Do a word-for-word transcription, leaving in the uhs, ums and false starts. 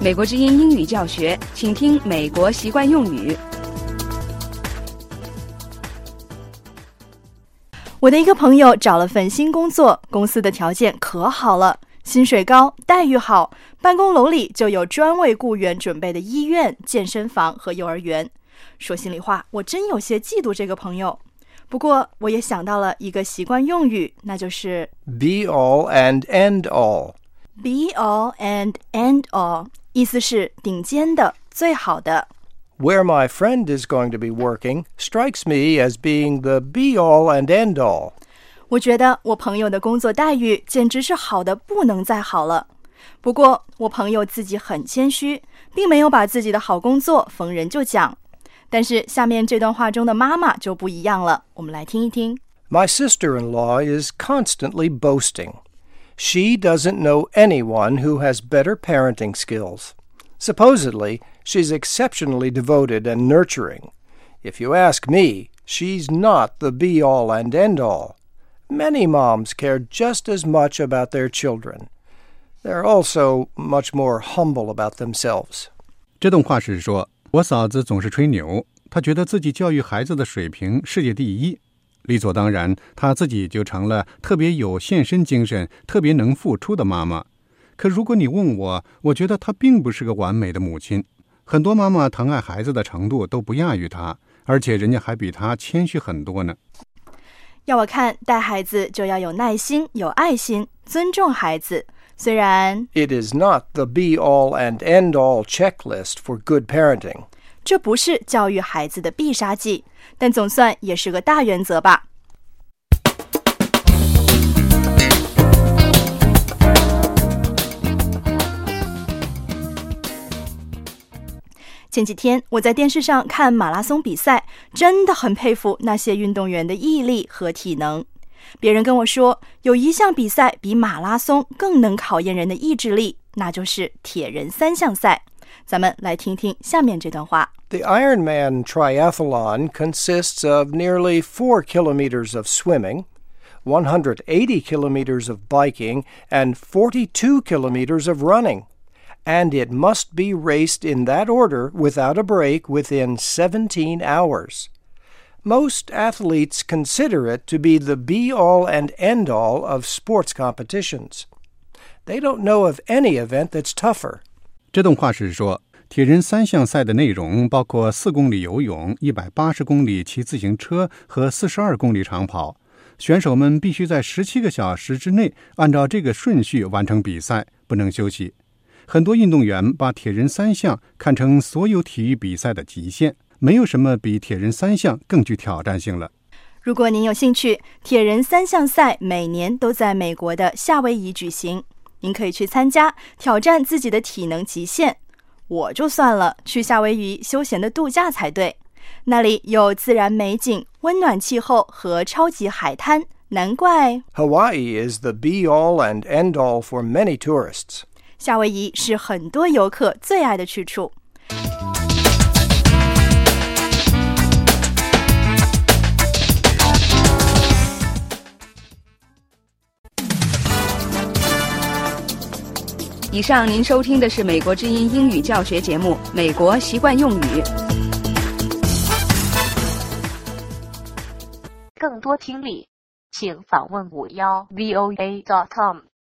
美国之音英语教学，请听美国习惯用语。 我的一个朋友找了份新工作，公司的条件可好了，薪水高，待遇好，办公楼里就有专为雇员准备的医院、健身房和幼儿园。说心里话，我真有些嫉妒这个朋友。不过我也想到了一个习惯用语，那就是 Be all and end all. Be all and end all， 意思是顶尖的、最好的。 Where my friend is going to be working strikes me as being the be all and end all. 我觉得我朋友的工作待遇简直是好的不能再好了。不过我朋友自己很谦虚，并没有把自己的好工作逢人就讲。但是下面这段话中的妈妈就不一样了，我们来听一听。 My sister-in-law is constantly boasting. She doesn't know anyone who has better parenting skills. Supposedly, she's exceptionally devoted and nurturing. If you ask me, she's not the be-all and end-all. Many moms care just as much about their children. They're also much more humble about themselves. 这段话是说，我嫂子总是吹牛，她觉得自己教育孩子的水平世界第一，理所当然，她自己就成了特别有献身精神、特别能付出的妈妈。可如果你问我，我觉得她并不是个完美的母亲。很多妈妈疼爱孩子的程度都不亚于她，而且人家还比她谦虚很多呢。 要我看，带孩子就要有耐心、有爱心，尊重孩子。虽然 It is not the be-all and end-all checklist for good parenting. 这不是教育孩子的必杀技，但总算也是个大原则吧。前几天我在电视上看马拉松比赛，真的很佩服那些运动员的毅力和体能。别人跟我说，有一项比赛比马拉松更能考验人的意志力，那就是铁人三项赛。咱们来听听下面这段话。 The Ironman triathlon consists of nearly four kilometers of swimming, one hundred eighty kilometers of biking, and forty-two kilometers of running.And it must be raced in that order without a break within seventeen hours. Most athletes consider it to be the be-all and end-all of sports competitions. They don't know of any event that's tougher. 这段话是说，铁人三项赛的内容包括四公里游泳、一百八十公里骑自行车和四十二公里长跑。选手们必须在十七个小时之内按照这个顺序完成比赛，不能休息。很多运动员把铁人三项看成所有体育比赛的极限，没有什么比铁人三项更具挑战性了。 如果您有兴趣，铁人三项赛每年都在美国的夏威夷举行，您可以去参加，挑战自己的体能极限。我就算了，去夏威夷休闲的度假才对，那里有自然美景、温暖气候和超级海滩，难怪 Hawaii is the be-all and end-all for many tourists. 夏威夷是很多游客最爱的去处。 以上您收听的是美国之音英语教学节目《美国习惯用语》。 更多听力，请访问五幺 V O A dot com。